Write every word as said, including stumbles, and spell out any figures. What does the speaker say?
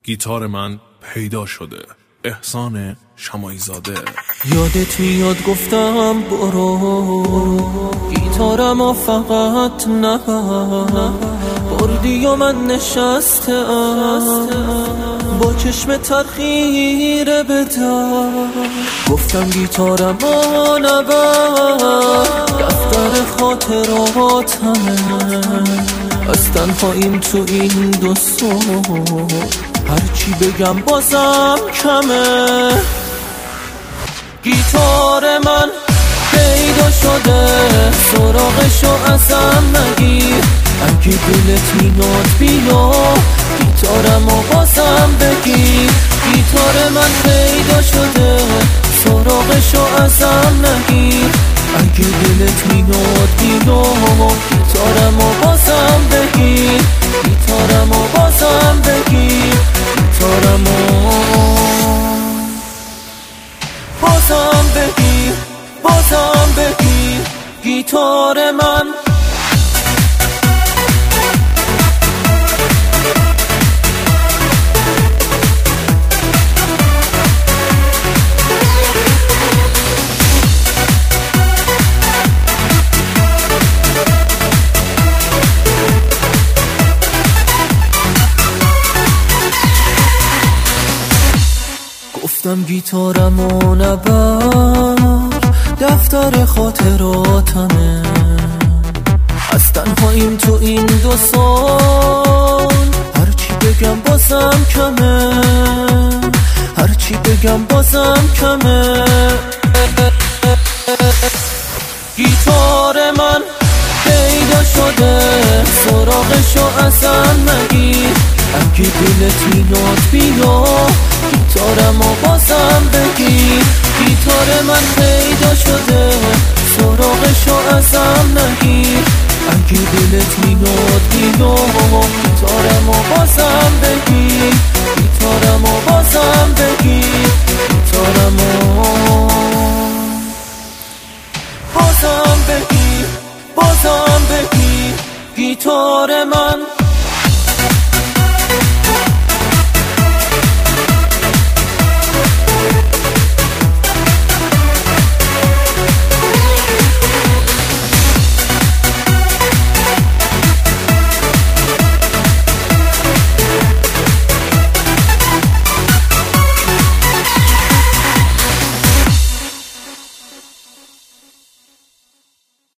گیتار من پیدا شده. احسان شماعی زاده. یادت میاد گفتم برو گیتارمو فقط نه بردی و من نشستم با چشم ترخیره بدم گفتم گیتارمو نبر دفتر خاطراتمه از تنهاییم تو این دو سال هرچی بگم بازم کمه گیتار من پیدا شده سراغشو ازم نگیر اگه دلت میاد بیا گیتارمو بازم بگیر گیتار من پیدا شده سراغشو ازم نگیر اگه دلت میاد بیا گیتارمو بازم بگیر گیتارمو بازم بگیر گیتارمو بازم بگیر بازم بگیر گیتار من گفتم گیتارمو نبر دفتر خاطراتمه از تنهاییم تو این دو سال هرچی بگم بازم کمه هرچی بگم بازم کمه گیتار من پیدا شده سراغشو ازم نگیر اگه دلت میاد بیا گیتارمو بازم بگیر گیتار من پیدا شده سراغشو ازم نگیر اگه دلت میاد بیا گیتارمو بازم بگیر گیتارمو بازم بگیر گیتارمو بازم بگیر بازم بگیر گیتار من